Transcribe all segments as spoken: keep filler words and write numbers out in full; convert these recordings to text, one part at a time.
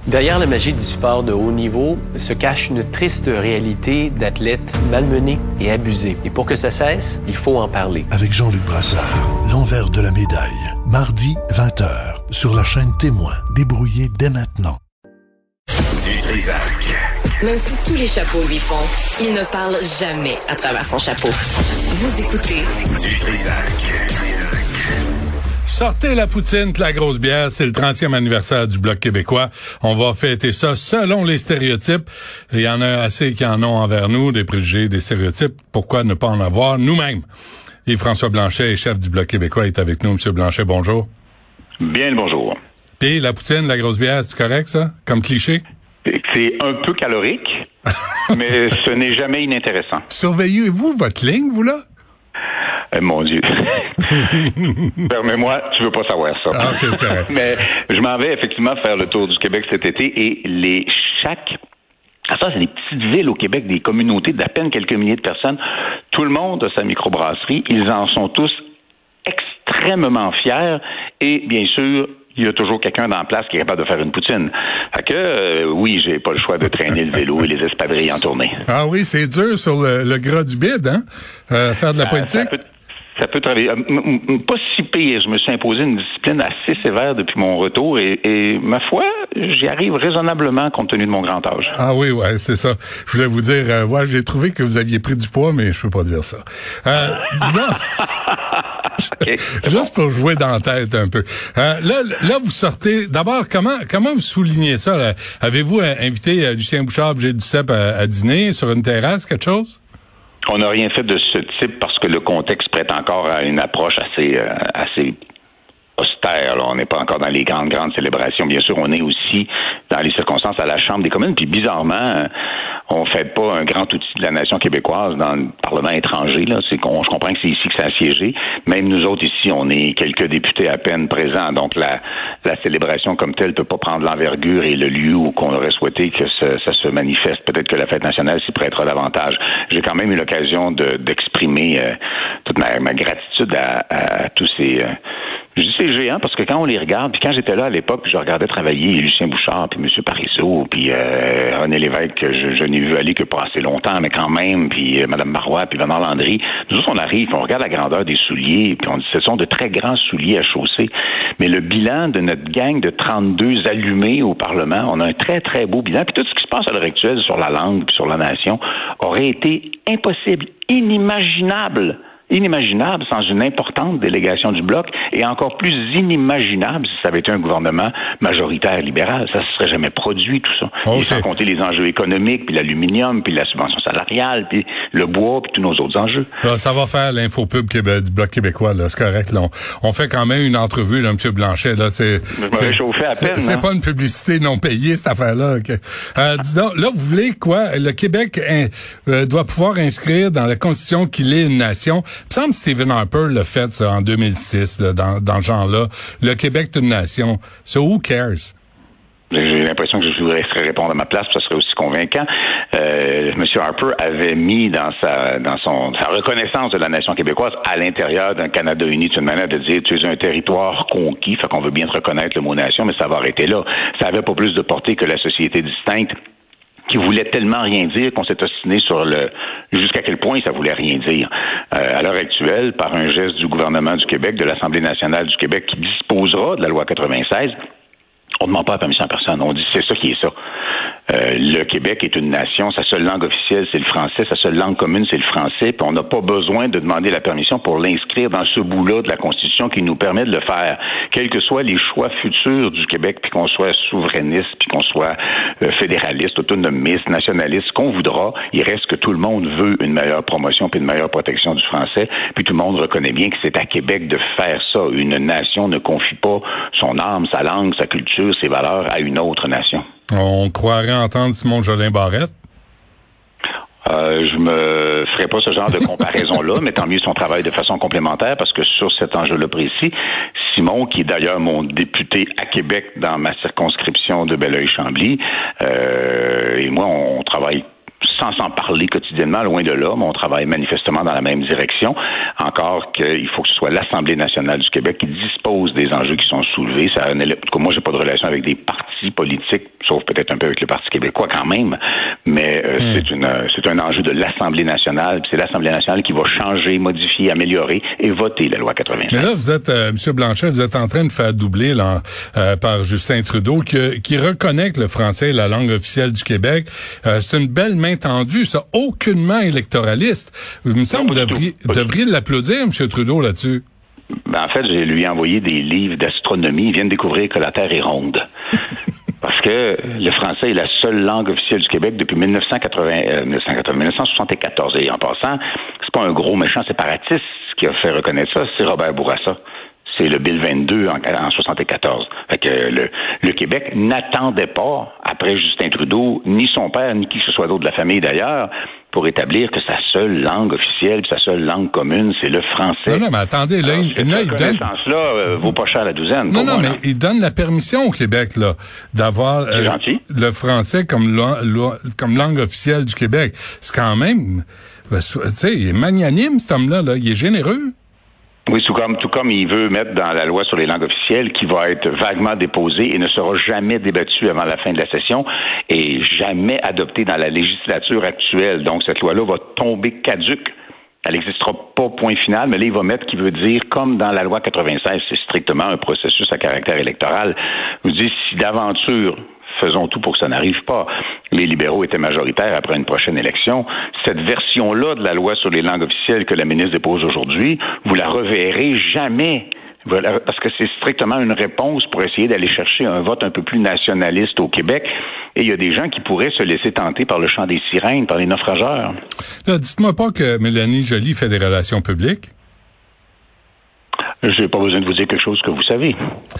Derrière la magie du sport de haut niveau se cache une triste réalité d'athlètes malmenés et abusés. Et pour que ça cesse, il faut en parler. Avec Jean-Luc Brassard, l'envers de la médaille. Mardi, vingt heures, sur la chaîne Témoin. Débrouillez dès maintenant. Du Trisac. Même si tous les chapeaux lui font, il ne parle jamais à travers son chapeau. Vous écoutez Du Trisac. Sortez la poutine, la grosse bière, c'est le trentième anniversaire du Bloc québécois. On va fêter ça selon les stéréotypes. Il y en a assez qui en ont envers nous, des préjugés, des stéréotypes. Pourquoi ne pas en avoir nous-mêmes? Et François Blanchet, chef du Bloc québécois, est avec nous. Monsieur Blanchet, bonjour. Bien le bonjour. Et la poutine, la grosse bière, c'est correct, ça, comme cliché? C'est un peu calorique, mais ce n'est jamais inintéressant. Surveillez-vous votre ligne, vous, là? Euh, mon Dieu. Permets-moi, tu veux pas savoir ça. Ah, okay, c'est correct. Mais je m'en vais effectivement faire le tour du Québec cet été et les chaque ah, ça, c'est des petites villes au Québec, des communautés d'à peine quelques milliers de personnes. Tout le monde a sa microbrasserie. Ils en sont tous extrêmement fiers et, bien sûr, il y a toujours quelqu'un dans la place qui est capable de faire une poutine. Fait que, euh, oui, j'ai pas le choix de traîner le vélo et les espadrilles en tournée. Ah oui, c'est dur sur le, le gras du bide, hein? Euh, faire de la politique. Ça, ça peut, ça peut travailler. Euh, pas si pire. Je me suis imposé une discipline assez sévère depuis mon retour et, et ma foi, j'y arrive raisonnablement compte tenu de mon grand âge. Ah oui, ouais, c'est ça. Je voulais vous dire, euh, ouais, j'ai trouvé que vous aviez pris du poids, mais je peux pas dire ça. Euh, disons... Okay, Juste bon. pour jouer dans la tête un peu. Euh, là, là, vous sortez. D'abord, comment comment vous soulignez ça? Là? Avez-vous euh, invité euh, Lucien Bouchard, Gilles Duceppe à, à dîner sur une terrasse, quelque chose? On n'a rien fait de ce type parce que le contexte prête encore à une approche assez euh, assez austère. Là. On n'est pas encore dans les grandes, grandes célébrations. Bien sûr, on est aussi dans les circonstances à la Chambre des communes. Puis bizarrement, on ne fait pas un grand outil de la nation québécoise dans le Parlement étranger. Là. C'est qu'on, je comprends que c'est ici que ça a siégé. Même nous autres ici, on est quelques députés à peine présents. Donc la, la célébration comme telle ne peut pas prendre l'envergure et le lieu où qu'on aurait souhaité que ça, ça se manifeste. Peut-être que la fête nationale s'y prêtera davantage. J'ai quand même eu l'occasion de, d'exprimer euh, toute ma, ma gratitude à, à, à tous ces... Euh, Je dis c'est géant parce que quand on les regarde, puis quand j'étais là à l'époque, puis je regardais travailler Lucien Bouchard, puis M. Parizeau, puis euh, René Lévesque, que je, je n'ai vu aller que pas assez longtemps, mais quand même, puis euh, Mme Marois, puis Bernard Landry, nous autres, on arrive, puis on regarde la grandeur des souliers, puis on dit ce sont de très grands souliers à chausser. Mais le bilan de notre gang de trente-deux allumés au Parlement, on a un très, très beau bilan, puis tout ce qui se passe à l'heure actuelle sur la langue, puis sur la nation, aurait été impossible, inimaginable. Inimaginable sans une importante délégation du Bloc et encore plus inimaginable si ça avait été un gouvernement majoritaire libéral. Ça ne se serait jamais produit, tout ça. Okay. Et sans compter les enjeux économiques, puis l'aluminium, puis la subvention salariale, puis le bois, puis tous nos autres enjeux. Là, ça va faire l'infopub du Bloc québécois, là, c'est correct. Là. On, on fait quand même une entrevue, là, M. Blanchet. Là, c'est, Je me réchauffais à c'est, peine. C'est hein? pas une publicité non payée, cette affaire-là. Okay. Euh, dis donc, là, vous voulez quoi? Le Québec hein, euh, doit pouvoir inscrire dans la Constitution qu'il est une nation. Il me semble que Stephen Harper l'a fait ça, en deux mille six, là, dans, dans ce genre-là. Le Québec est une nation. So who cares? J'ai l'impression que je voudrais répondre à ma place, ça serait aussi convaincant. Euh, M. Harper avait mis dans sa dans son sa reconnaissance de la nation québécoise à l'intérieur d'un Canada uni, c'est une manière de dire tu es un territoire conquis, fait qu'on veut bien te reconnaître le mot nation, mais ça va arrêter là. Ça avait pas plus de portée que la société distincte, qui voulait tellement rien dire qu'on s'est ostiné sur le jusqu'à quel point ça voulait rien dire. Euh, à l'heure actuelle, par un geste du gouvernement du Québec, de l'Assemblée nationale du Québec, qui disposera de la loi quatre-vingt-seize, on ne demande pas la permission à personne. On dit c'est ça qui est ça. Euh, le Québec est une nation, sa seule langue officielle, c'est le français, sa seule langue commune, c'est le français, puis on n'a pas besoin de demander la permission pour l'inscrire dans ce bout-là de la Constitution qui nous permet de le faire. Quels que soient les choix futurs du Québec, puis qu'on soit souverainiste, puis qu'on soit euh, fédéraliste, autonomiste, nationaliste, qu'on voudra, il reste que tout le monde veut une meilleure promotion puis une meilleure protection du français, puis tout le monde reconnaît bien que c'est à Québec de faire ça. Une nation ne confie pas son âme, sa langue, sa culture, ses valeurs à une autre nation. On croirait entendre Simon Jolin Barrette. Euh, je me ferai pas ce genre de comparaison-là, mais tant mieux son travail de façon complémentaire, parce que sur cet enjeu-là précis, Simon, qui est d'ailleurs mon député à Québec dans ma circonscription de Belleuil-Chambly, euh, et moi, on travaille sans s'en parler quotidiennement, loin de là, mais on travaille manifestement dans la même direction. Encore qu'il faut que ce soit l'Assemblée nationale du Québec qui dispose des enjeux qui sont soulevés. Ça, en tout cas, moi, j'ai pas de relation avec des partis politiques, sauf peut-être un peu avec le Parti québécois quand même, mais euh, mmh. c'est une c'est un enjeu de l'Assemblée nationale. C'est l'Assemblée nationale qui va changer, modifier, améliorer et voter la loi quatre-vingt-cinq. Mais là, vous êtes, euh, M. Blanchet, vous êtes en train de faire doubler là, euh, par Justin Trudeau, qui, qui reconnaît que le français est la langue officielle du Québec. Euh, c'est une belle main tendue, ça, aucunement électoraliste. Il me semble que vous devriez, devriez l'applaudir, M. Trudeau, là-dessus. Ben, en fait, j'ai lui envoyé des livres d'astronomie. Il vient de découvrir que la Terre est ronde. Parce que le français est la seule langue officielle du Québec depuis mille neuf cent quatre-vingts, euh, mille neuf cent quatre-vingts, mille neuf cent soixante-quatorze. Et en passant, c'est pas un gros méchant séparatiste qui a fait reconnaître ça, c'est Robert Bourassa. C'est le Bill vingt-deux en, en soixante-quatorze. Fait que le, le Québec n'attendait pas, après Justin Trudeau, ni son père, ni qui que ce soit d'autre de la famille d'ailleurs, pour établir que sa seule langue officielle, sa seule langue commune, c'est le français. Non, non, mais attendez, là, Alors, il, cette là, il donne... là euh, vaut pas cher la douzaine. Non, non, moi, mais là. il donne la permission au Québec, là, d'avoir euh, le français comme, la, la, comme langue officielle du Québec. C'est quand même... Tu sais, il est magnanime, cet homme-là, là. Il est généreux. Oui, tout comme, tout comme il veut mettre dans la loi sur les langues officielles qui va être vaguement déposée et ne sera jamais débattue avant la fin de la session et jamais adoptée dans la législature actuelle. Donc, cette loi-là va tomber caduque. Elle n'existera pas point final, mais là, il va mettre qui veut dire, comme dans la loi quatre-vingt-seize, c'est strictement un processus à caractère électoral. Vous dites, si d'aventure, faisons tout pour que ça n'arrive pas, les libéraux étaient majoritaires après une prochaine élection, cette version-là de la loi sur les langues officielles que la ministre dépose aujourd'hui, vous la reverrez jamais. Parce que c'est strictement une réponse pour essayer d'aller chercher un vote un peu plus nationaliste au Québec. Et il y a des gens qui pourraient se laisser tenter par le chant des sirènes, par les naufrageurs. Là, dites-moi pas que Mélanie Joly fait des relations publiques. J'ai pas besoin de vous dire quelque chose que vous savez.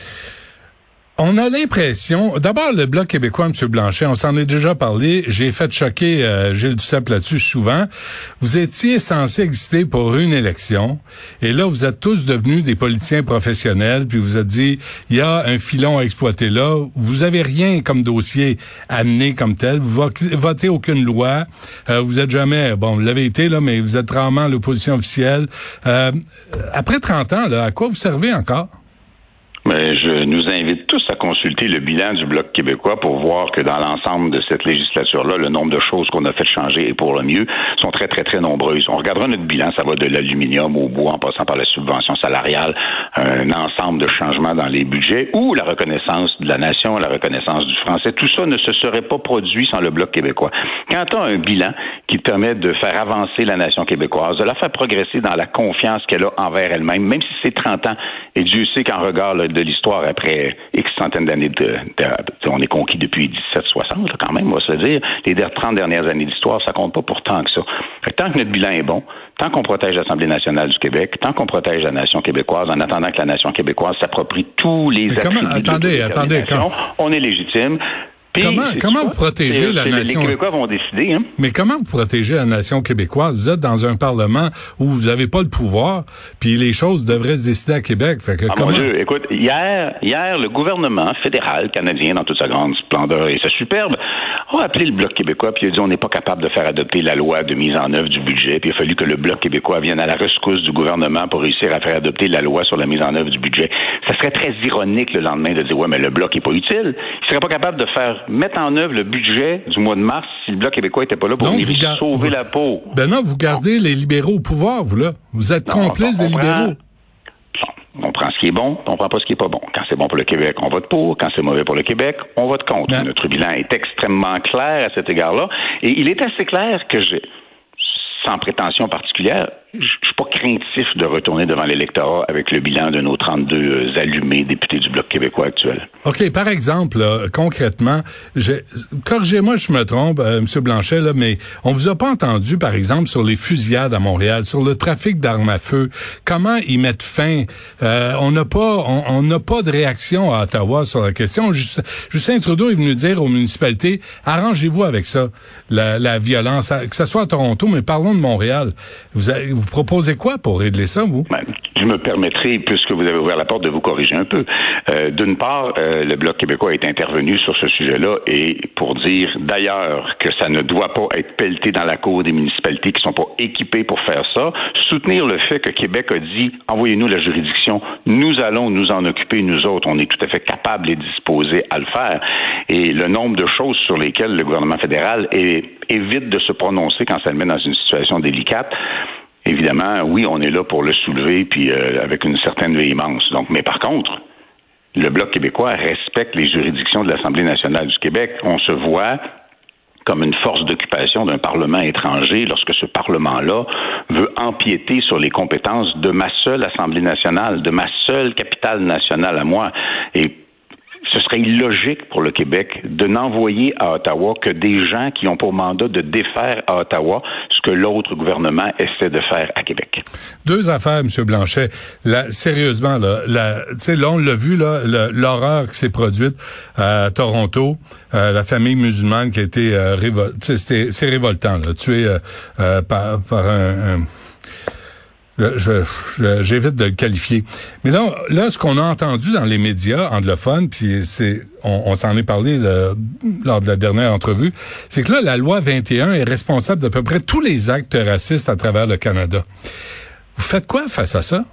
On a l'impression, d'abord le Bloc québécois, M. Blanchet, on s'en est déjà parlé, j'ai fait choquer euh, Gilles Duceppe là-dessus souvent. Vous étiez censé exister pour une élection, et là vous êtes tous devenus des politiciens professionnels, puis vous êtes dit, il y a un filon à exploiter là, vous avez rien comme dossier amené comme tel, vous votez aucune loi, euh, vous êtes jamais, bon, vous l'avez été là, mais vous êtes rarement à l'opposition officielle. Euh, après trente ans, là, à quoi vous servez encore? Mais je nous invite tous à consulter le bilan du Bloc québécois pour voir que dans l'ensemble de cette législature-là, le nombre de choses qu'on a fait changer et pour le mieux sont très, très, très nombreuses. On regardera notre bilan, ça va de l'aluminium au bois en passant par la subvention salariale, un ensemble de changements dans les budgets ou la reconnaissance de la nation, la reconnaissance du français. Tout ça ne se serait pas produit sans le Bloc québécois. Quand on a un bilan qui permet de faire avancer la nation québécoise, de la faire progresser dans la confiance qu'elle a envers elle-même, même si c'est trente ans, et Dieu sait qu'en regard là, de l'histoire après X centaines d'années de, de, de on est conquis depuis dix-sept soixante quand même, on va se le dire. Les trente dernières années d'histoire, ça compte pas pour tant que ça. Fait que tant que notre bilan est bon, tant qu'on protège l'Assemblée nationale du Québec, tant qu'on protège la nation québécoise, en attendant que la nation québécoise s'approprie tous les Mais attributs comment, attendez, attendez, quand... on est légitime. Comment, comment vous protégez la nation? Les Québécois vont décider. Hein? Mais comment vous protégez la nation québécoise? Vous êtes dans un parlement où vous n'avez pas le pouvoir, puis les choses devraient se décider à Québec. Fait que ah comment... mon Dieu, écoute, hier, hier, le gouvernement fédéral canadien, dans toute sa grande splendeur et sa superbe, a appelé le Bloc québécois, puis il a dit on n'est pas capable de faire adopter la loi de mise en œuvre du budget, puis il a fallu que le Bloc québécois vienne à la rescousse du gouvernement pour réussir à faire adopter la loi sur la mise en œuvre du budget. Ça serait très ironique le lendemain de dire ouais, mais le Bloc est pas utile. Il serait pas capable de faire mettre en œuvre le budget du mois de mars si le Bloc québécois était pas là pour venir gar... sauver vous... la peau. Ben non, vous gardez non. les libéraux au pouvoir, vous là. Vous êtes complices des libéraux. On prend ce qui est bon, on prend pas ce qui est pas bon. Quand c'est bon pour le Québec, on vote pour. Quand c'est mauvais pour le Québec, on vote contre. Ben... Notre bilan est extrêmement clair à cet égard-là. Et il est assez clair que j'ai, sans prétention particulière, je suis pas craintif de retourner devant l'électorat avec le bilan de nos trente-deux allumés députés du Bloc québécois actuel. OK, par exemple, là, concrètement, je, corrigez-moi si je me trompe, euh, M. Blanchet, là, mais on vous a pas entendu, par exemple, sur les fusillades à Montréal, sur le trafic d'armes à feu. Comment y mettre fin? Euh, on n'a pas on n'a pas de réaction à Ottawa sur la question. Just, Justin Trudeau est venu dire aux municipalités, arrangez-vous avec ça, la, la violence, que ce soit à Toronto, mais parlons de Montréal. Vous avez, Vous proposez quoi pour régler ça, vous? Ben, je me permettrai, puisque vous avez ouvert la porte, de vous corriger un peu. Euh, d'une part, euh, le Bloc québécois est intervenu sur ce sujet-là et pour dire d'ailleurs que ça ne doit pas être pelleté dans la cour des municipalités qui sont pas équipées pour faire ça. Soutenir le fait que Québec a dit « Envoyez-nous la juridiction, nous allons nous en occuper, nous autres. On est tout à fait capables et disposés à le faire. » Et le nombre de choses sur lesquelles le gouvernement fédéral est, évite de se prononcer quand ça le met dans une situation délicate, évidemment, oui, on est là pour le soulever, puis euh, avec une certaine véhémence. Donc, mais par contre, le Bloc québécois respecte les juridictions de l'Assemblée nationale du Québec. On se voit comme une force d'occupation d'un Parlement étranger lorsque ce Parlement-là veut empiéter sur les compétences de ma seule Assemblée nationale, de ma seule capitale nationale à moi. Et ce serait illogique pour le Québec de n'envoyer à Ottawa que des gens qui ont pour mandat de défaire à Ottawa ce que l'autre gouvernement essaie de faire à Québec. Deux affaires, M. Blanchet. Là, sérieusement, là, la, là, on l'a vu, là, l'horreur qui s'est produite à Toronto, euh, la famille musulmane qui a été euh, révoltée. C'est révoltant, là, tuée euh, euh, par, par un... un Je, je, j'évite de le qualifier. Mais là, là, ce qu'on a entendu dans les médias anglophones, puis c'est, on, on s'en est parlé là, lors de la dernière entrevue, c'est que là, la loi vingt et un est responsable d'à peu près tous les actes racistes à travers le Canada. Vous faites quoi face à ça?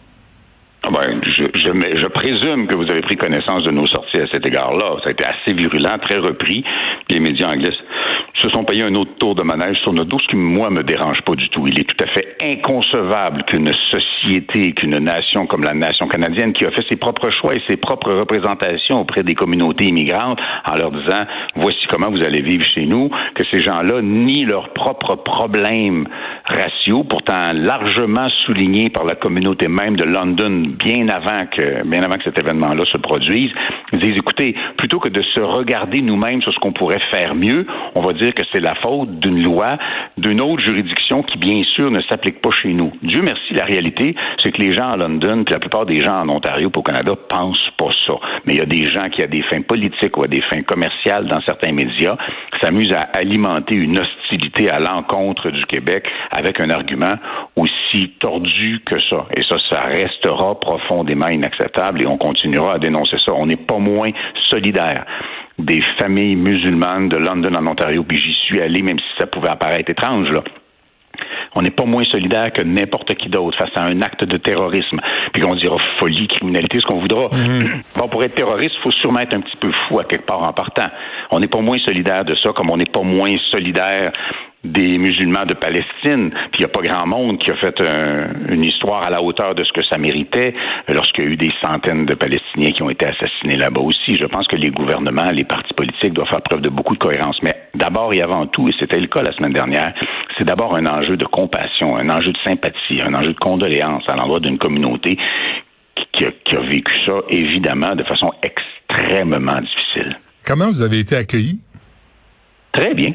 Ben, je, je, je présume que vous avez pris connaissance de nos sorties à cet égard-là. Ça a été assez virulent, très repris. Les médias anglais se sont payés un autre tour de manège sur notre dos, ce qui, moi, me dérange pas du tout. Il est tout à fait inconcevable qu'une société, qu'une nation comme la nation canadienne, qui a fait ses propres choix et ses propres représentations auprès des communautés immigrantes, en leur disant « voici comment vous allez vivre chez nous », que ces gens-là nient leurs propres problèmes raciaux, pourtant largement soulignés par la communauté même de London bien avant que, bien avant que cet événement-là se produise. Ils disent, écoutez, plutôt que de se regarder nous-mêmes sur ce qu'on pourrait faire mieux, on va dire que c'est la faute d'une loi, d'une autre juridiction qui, bien sûr, ne s'applique pas chez nous. Dieu merci, la réalité, c'est que les gens à London, puis la plupart des gens en Ontario et au Canada, pensent pas ça. Mais il y a des gens qui, à des fins politiques ou à des fins commerciales dans certains médias, s'amusent à alimenter une hostilité à l'encontre du Québec avec un argument aussi tordu que ça. Et ça, ça restera profondément inacceptable et on continuera à dénoncer ça. On n'est pas moins solidaire des familles musulmanes de London en Ontario, puis j'y suis allé, même si ça pouvait apparaître étrange, là. On n'est pas moins solidaire que n'importe qui d'autre face à un acte de terrorisme. Puis on dira folie, criminalité, ce qu'on voudra. Mm-hmm. Bon, pour être terroriste, il faut sûrement être un petit peu fou à quelque part en partant. On n'est pas moins solidaire de ça, comme on n'est pas moins solidaire des musulmans de Palestine, puis il n'y a pas grand monde qui a fait un, une histoire à la hauteur de ce que ça méritait lorsqu'il y a eu des centaines de Palestiniens qui ont été assassinés là-bas aussi. Je pense que les gouvernements, les partis politiques doivent faire preuve de beaucoup de cohérence. Mais d'abord et avant tout, et c'était le cas la semaine dernière, c'est d'abord un enjeu de compassion, un enjeu de sympathie, un enjeu de condoléance à l'endroit d'une communauté qui a, qui a vécu ça, évidemment, de façon extrêmement difficile. Comment vous avez été accueillis? Très bien.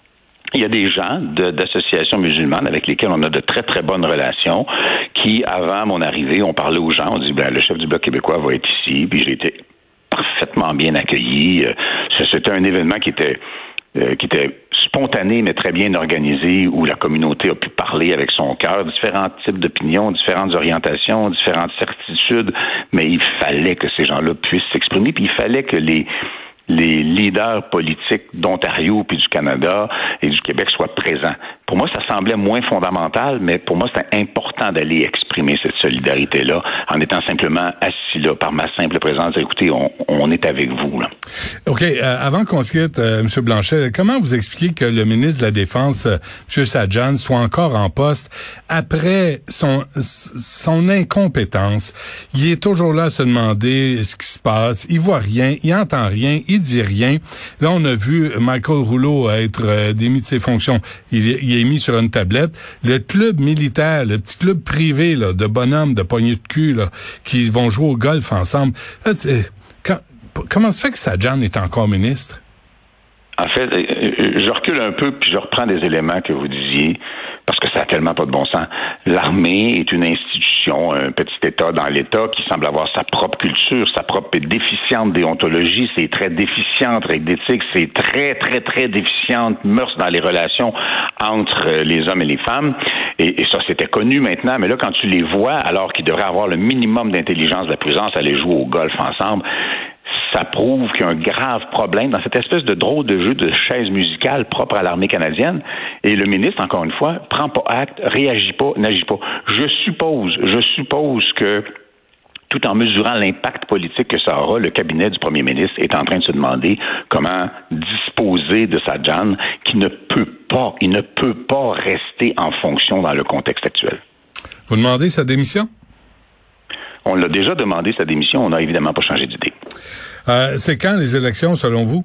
Il y a des gens de, d'associations musulmanes avec lesquels on a de très, très bonnes relations qui, avant mon arrivée, ont parlé aux gens, on dit, ben, le chef du Bloc québécois va être ici, puis j'ai été parfaitement bien accueilli. C'était un événement qui était euh, qui était spontané, mais très bien organisé, où la communauté a pu parler avec son cœur, différents types d'opinions, différentes orientations, différentes certitudes, mais il fallait que ces gens-là puissent s'exprimer, puis il fallait que les les leaders politiques d'Ontario puis du Canada et du Québec soient présents. Pour moi, ça semblait moins fondamental, mais pour moi, c'était important d'aller exprimer cette solidarité-là en étant simplement assis là, par ma simple présence. Écoutez, on, on est avec vous, là. OK. Euh, avant qu'on se quitte, euh, M. Blanchet, comment vous expliquez que le ministre de la Défense, euh, M. Sajjan, soit encore en poste après son, son incompétence? Il est toujours là à se demander ce qui se passe. Il voit rien, il entend rien, il dit rien. Là, on a vu Michael Rouleau être euh, démis de ses fonctions. Il, il est mis sur une tablette. Le club militaire, le petit club privé là, de bonhommes, de poignées de cul, là, qui vont jouer au golf ensemble. Là, quand, comment se fait que Sajjan est encore ministre? En fait, je recule un peu puis je reprends des éléments que vous disiez. parce que ça a tellement pas de bon sens. L'armée est une institution, un petit État dans l'État qui semble avoir sa propre culture, sa propre déficiente déontologie, c'est très déficiente règle d'éthique, c'est très, très, très déficiente mœurs dans les relations entre les hommes et les femmes. Et, et ça, c'était connu maintenant, mais là, quand tu les vois, alors qu'ils devraient avoir le minimum d'intelligence de la prudence, aller jouer au golf ensemble, ça prouve qu'il y a un grave problème dans cette espèce de drôle de jeu de chaise musicale propre à l'armée canadienne. Et le ministre, encore une fois, prend pas acte, réagit pas, n'agit pas. Je suppose, je suppose que tout en mesurant l'impact politique que ça aura, le cabinet du premier ministre est en train de se demander comment disposer de sa Jeanne qui ne peut pas, il ne peut pas rester en fonction dans le contexte actuel. Vous demandez sa démission? On l'a déjà demandé, sa démission. On n'a évidemment pas changé d'idée. Euh, c'est quand les élections, selon vous?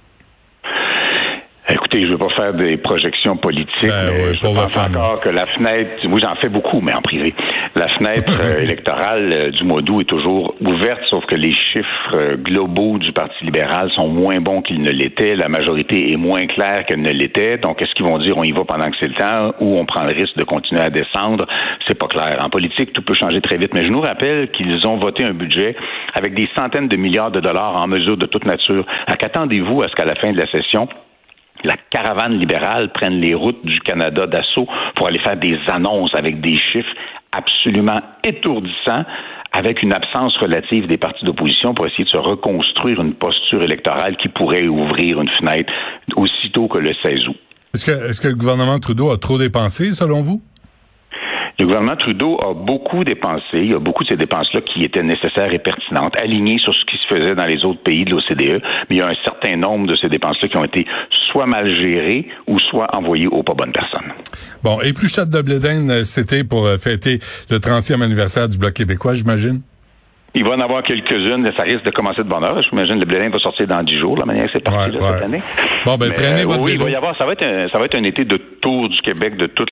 Écoutez, je ne veux pas faire des projections politiques, ben, mais oui, je pense encore que la fenêtre, moi j'en fais beaucoup, mais en privé, la fenêtre euh, électorale euh, du mois d'août est toujours ouverte, sauf que les chiffres euh, globaux du Parti libéral sont moins bons qu'ils ne l'étaient, la majorité est moins claire qu'elle ne l'était, donc est-ce qu'ils vont dire on y va pendant que c'est le temps ou on prend le risque de continuer à descendre? C'est pas clair. En politique, tout peut changer très vite, mais je nous rappelle qu'ils ont voté un budget avec des centaines de milliards de dollars en mesure de toute nature. À qu'attendez-vous à ce qu'à la fin de la session, la caravane libérale prenne les routes du Canada d'assaut pour aller faire des annonces avec des chiffres absolument étourdissants, avec une absence relative des partis d'opposition pour essayer de se reconstruire une posture électorale qui pourrait ouvrir une fenêtre aussitôt que le seize août. Est-ce que, est-ce que le gouvernement Trudeau a trop dépensé, selon vous? Le gouvernement Trudeau a beaucoup dépensé. Il y a beaucoup de ces dépenses-là qui étaient nécessaires et pertinentes, alignées sur ce qui se faisait dans les autres pays de l'O C D E. Mais il y a un certain nombre de ces dépenses-là qui ont été soit mal gérées ou soit envoyées aux pas bonnes personnes. Bon, et plus chat de blé d'Inde cet été pour fêter le trentième anniversaire du Bloc québécois, j'imagine? Il va en avoir quelques-unes, ça risque de commencer de bonne heure. J'imagine que le blé d'Inde va sortir dans dix jours, la manière que c'est parti ouais, là, ouais. cette année. Bon, ben, Mais, traînez euh, votre oui, vélo. il va y avoir, ça va être un, ça va être un été de tour du Québec de toute